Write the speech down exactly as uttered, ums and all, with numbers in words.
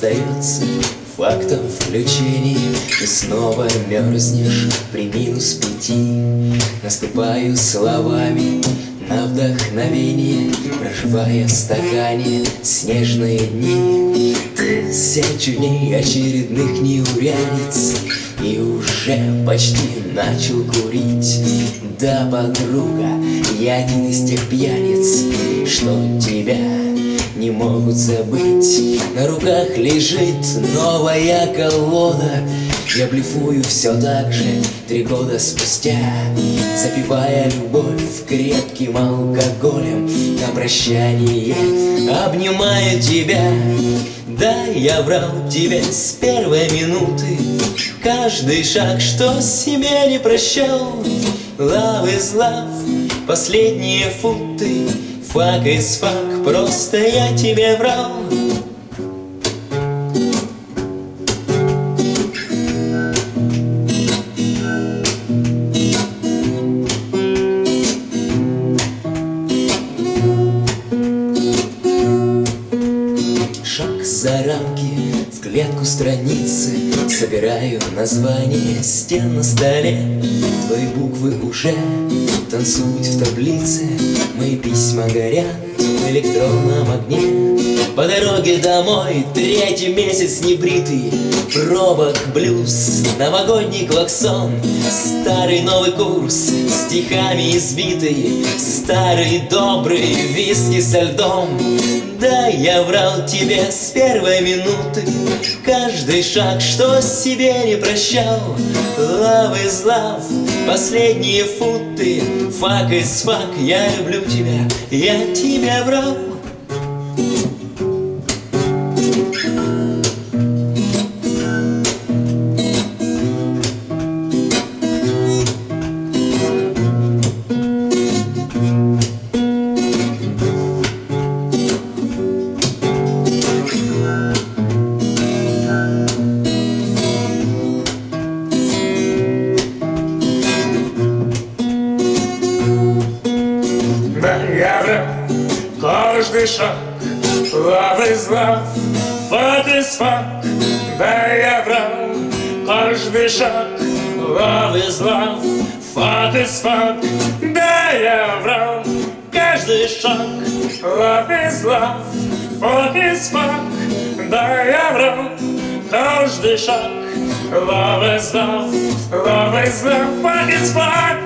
остается фактом включения. Ты снова мерзнешь при минус пяти. Наступаю словами на вдохновение, проживая в стакане снежные дни. Ты сочиней очередных неурядиц и уже почти начал курить. Да, подруга, я один из тех пьяниц, что тебя не могут забыть. На руках лежит новая колода. Я блефую все так же три года спустя, запивая любовь крепким алкоголем. На прощание обнимаю тебя. Да, я врал тебе с первой минуты. Каждый шаг, что себе не прощал. Love is love, последние футы. Fuck is fuck, просто я тебе врал. Шаг за рамки, в клетку страницы. Собираю названия стен на столе. Твои буквы уже танцуют в таблице. Мои письма горят в электронном огне. По дороге домой третий месяц небритый. Пробок блюз, новогодний клаксон. Старый новый курс, стихами избитый. Старый добрый виски со льдом. Да, я врал тебе с первой минуты. Каждый шаг, что себе не прощал. Love is love, последние футы. Fuck is fuck, я люблю тебя, я тебе врал. Да, я врал каждый шаг. Love is love, fuck is fuck. Да, я врал каждый шаг. Love is love, fuck is fuck. Да, я врал каждый шаг. Love is love, fuck is fuck. Да, я врал каждый шаг. Love is love, love is love, fuck is fuck.